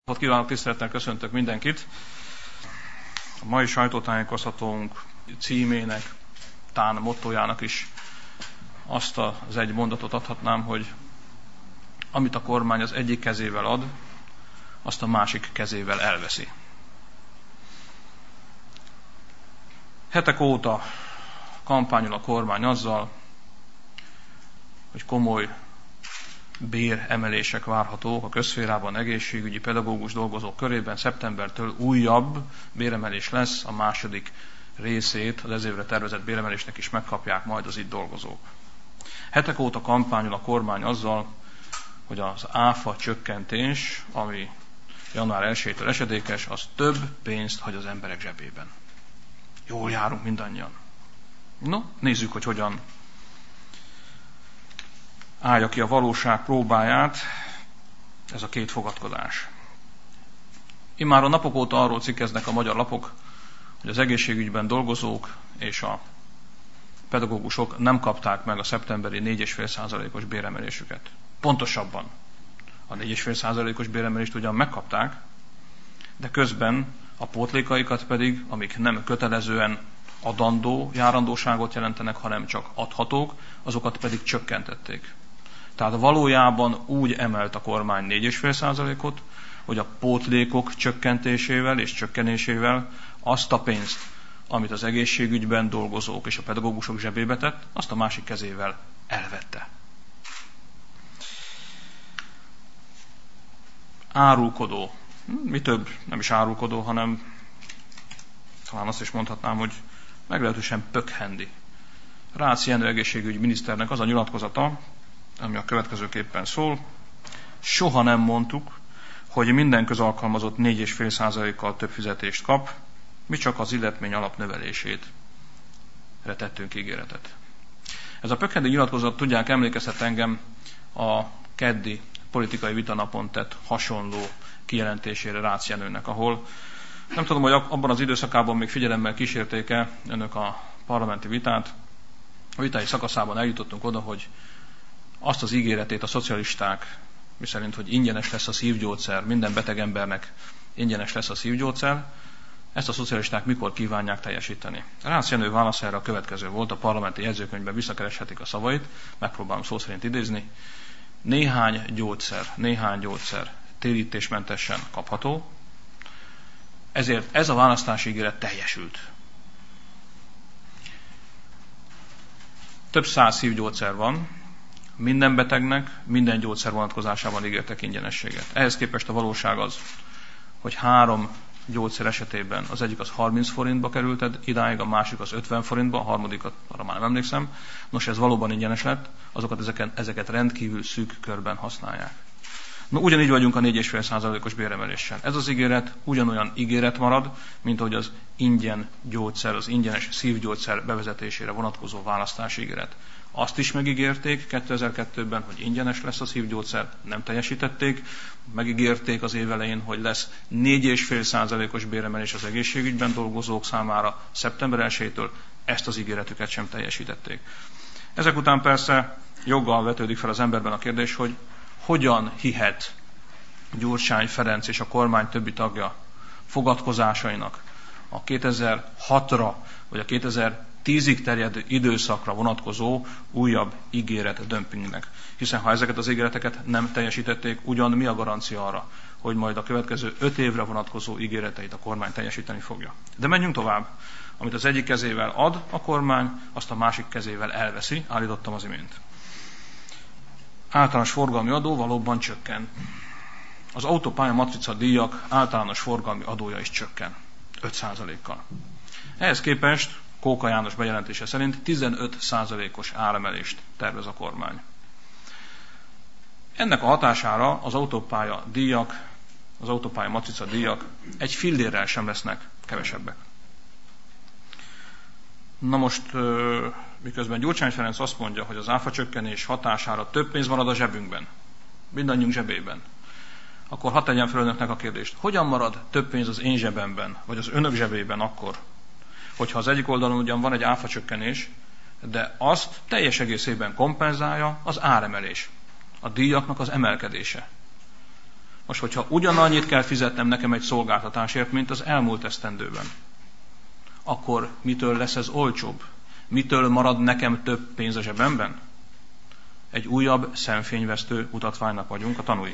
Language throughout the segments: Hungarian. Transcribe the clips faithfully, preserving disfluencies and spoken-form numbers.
Kívánok, tisztelettel köszöntök mindenkit. A mai sajtótájékoztatónk címének, tán mottójának is azt az egy mondatot adhatnám, hogy amit a kormány az egyik kezével ad, azt a másik kezével elveszi. Hetek óta kampányol a kormány azzal, hogy komoly béremelések várhatók a közszférában, egészségügyi, pedagógus dolgozók körében. Szeptembertől újabb béremelés lesz, a második részét az ez évre tervezett béremelésnek is megkapják majd az itt dolgozók. Hetek óta kampányol a kormány azzal, hogy az áfa csökkentés, ami január elsejétől esedékes, az több pénzt hagy az emberek zsebében. Jól járunk mindannyian. No, nézzük, hogy hogyan állja ki a valóság próbáját ez a két fogadkozás. Immáron napok óta arról cikkeznek a magyar lapok, hogy az egészségügyben dolgozók és a pedagógusok nem kapták meg a szeptemberi négy egész öt százalékos béremelésüket. Pontosabban, a négy egész öt százalékos béremelést ugyan megkapták, de közben a pótlékaikat pedig, amik nem kötelezően adandó járandóságot jelentenek, hanem csak adhatók, azokat pedig csökkentették. Tehát valójában úgy emelt a kormány négy egész öt százalékot, hogy a pótlékok csökkentésével és csökkenésével azt a pénzt, amit az egészségügyben dolgozók és a pedagógusok zsebébe tett, azt a másik kezével elvette. Árulkodó. Mi több, nem is árulkodó, hanem talán azt is mondhatnám, hogy meglehetősen pökhendi. Rácz Jenő egészségügyi miniszternek az a nyilatkozata, ami a következőképpen szól: soha nem mondtuk, hogy minden közalkalmazott négy egész öt százalékkal több fizetést kap, mi csak az illetmény alapnövelését tettünk ígéretet. Ez a pökhendi nyilatkozat, tudják, emlékeztet engem a keddi politikai vitanapon tett hasonló kijelentésére Rácz Jenőnek, ahol nem tudom, hogy abban az időszakában még figyelemmel kísérték-e önök a parlamenti vitát. A vitai szakaszában eljutottunk oda, hogy azt az ígéretét a szocialisták, miszerint, hogy ingyenes lesz a szívgyógyszer, minden beteg embernek ingyenes lesz a szívgyógyszer, ezt a szocialisták mikor kívánják teljesíteni. Rácz Jenő válasz erre a következő volt, a parlamenti jegyzőkönyvben visszakereshetik a szavait, megpróbálom szó szerint idézni. Néhány gyógyszer, néhány gyógyszer térítésmentesen kapható, ezért ez a választási ígéret teljesült. Több száz szívgyógyszer van, minden betegnek, minden gyógyszer vonatkozásában ígértek ingyenességet. Ehhez képest a valóság az, hogy három gyógyszer esetében az egyik az harminc forintba került idáig, a másik az ötven forintba, a harmadikat arra már nem emlékszem. Nos, ez valóban ingyenes lett, azokat ezeket, ezeket rendkívül szűk körben használják. No, ugyanígy vagyunk a négy egész öt százalékos béremeléssel. Ez az ígéret ugyanolyan ígéret marad, mint ahogy az ingyen gyógyszer, az ingyenes szívgyógyszer bevezetésére vonatkozó választási ígéret. Azt is megígérték kétezer-kettőben, hogy ingyenes lesz a szívgyógyszer, nem teljesítették. Megígérték az év elején, hogy lesz négy egész öt százalékos béremelés az egészségügyben dolgozók számára szeptember elsejétől, ezt az ígéretüket sem teljesítették. Ezek után persze joggal vetődik fel az emberben a kérdés, hogy hogyan hihet Gyurcsány Ferenc és a kormány többi tagja fogadkozásainak a kétezer-hatra vagy a kétezer-tízig terjedő időszakra vonatkozó újabb ígéret dömpingnek. Hiszen ha ezeket az ígéreteket nem teljesítették, ugyan mi a garancia arra, hogy majd a következő öt évre vonatkozó ígéreteit a kormány teljesíteni fogja. De menjünk tovább. Amit az egyik kezével ad a kormány, azt a másik kezével elveszi, állítottam az imént. Általános forgalmi adó valóban csökken. Az autópálya matrica díjak általános forgalmi adója is csökken. öt százalékkal. Ehhez képest Kóka János bejelentése szerint tizenöt százalékos áremelést tervez a kormány. Ennek a hatására az autópálya díjak, az autópálya matrica díjak egy fillérrel sem lesznek kevesebbek. Na most, miközben Gyurcsány Ferenc azt mondja, hogy az áfacsökkenés hatására több pénz marad a zsebünkben, mindannyiunk zsebében, akkor hadd tegyem fel önöknek a kérdést. Hogyan marad több pénz az én zsebemben, vagy az önök zsebében akkor, hogyha az egyik oldalon ugyan van egy áfacsökkenés, de azt teljes egészében kompenzálja az áremelés, a díjaknak az emelkedése. Most, hogyha ugyanannyit kell fizetnem nekem egy szolgáltatásért, mint az elmúlt esztendőben, akkor mitől lesz ez olcsóbb? Mitől marad nekem több pénz a zsebemben? Egy újabb szemfényvesztő mutatványnak vagyunk a tanúi.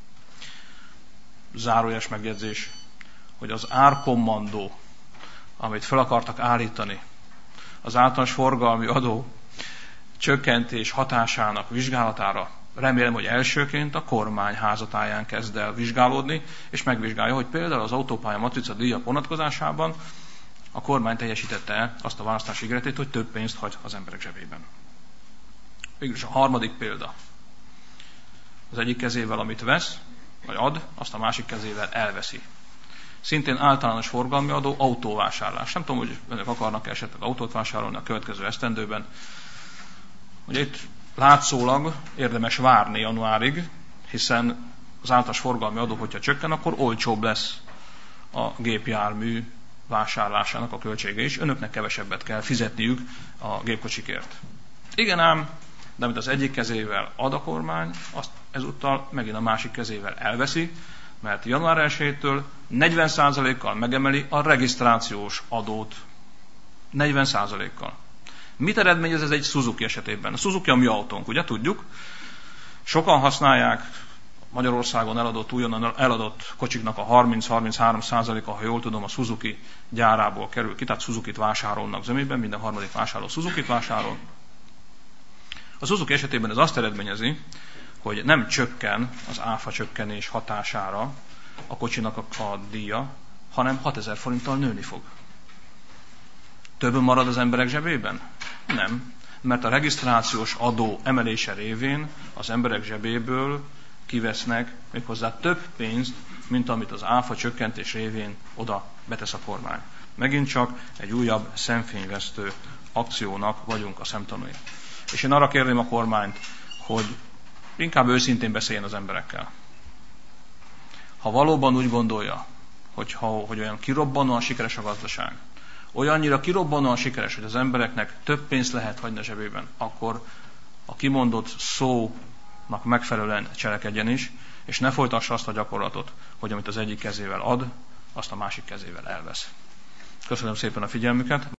Zárójeles megjegyzés, hogy az árkommandó, amit fel akartak állítani, az általános forgalmi adó csökkentés hatásának vizsgálatára, remélem, hogy elsőként a kormány házatáján kezd el vizsgálódni, és megvizsgálja, hogy például az autópálya matrica díjak vonatkozásában a kormány teljesítette azt a választási ígéretét, hogy több pénzt hagy az emberek zsebében. Végülis a harmadik példa. Az egyik kezével, amit vesz, vagy ad, azt a másik kezével elveszi. Szintén általános forgalmi adó, autóvásárlás. Nem tudom, hogy önök akarnak esetleg autót vásárolni a következő esztendőben. Ugye itt látszólag érdemes várni januárig, hiszen az általános forgalmi adó, hogyha csökken, akkor olcsóbb lesz a gépjármű vásárlásának a költsége is. Önöknek kevesebbet kell fizetniük a gépkocsikért. Igen ám, de amit az egyik kezével ad a kormány, azt ezúttal megint a másik kezével elveszi, mert január elsejétől negyven százalékkal megemeli a regisztrációs adót. negyven százalékkal. Mit eredményez ez egy Suzuki esetében? A Suzuki a mi autónk, ugye tudjuk? Sokan használják, Magyarországon eladott, újonnan eladott kocsiknak a harminc-harminchárom százaléka, ha jól tudom, a Suzuki gyárából kerül ki, tehát Suzukit vásárolnak zömében, minden harmadik vásárló Suzukit vásárol. A Suzuki esetében ez azt eredményezi, hogy nem csökken az áfa csökkenés hatására a kocsinak a, a díja, hanem hatezer forinttal nőni fog. Több marad az emberek zsebében? Nem, mert a regisztrációs adó emelése révén az emberek zsebéből kivesznek méghozzá több pénzt, mint amit az áfa csökkentés révén oda betesz a kormány. Megint csak egy újabb szemfényvesztő akciónak vagyunk a szemtanúi. És én arra kérném a kormányt, hogy inkább őszintén beszéljen az emberekkel. Ha valóban úgy gondolja, hogy, ha, hogy olyan kirobbanóan sikeres a gazdaság, olyannyira kirobbanóan sikeres, hogy az embereknek több pénzt lehet hagyni a zsebében, akkor a kimondott szónak megfelelően cselekedjen is, és ne folytassa azt a gyakorlatot, hogy amit az egyik kezével ad, azt a másik kezével elvesz. Köszönöm szépen a figyelmüket!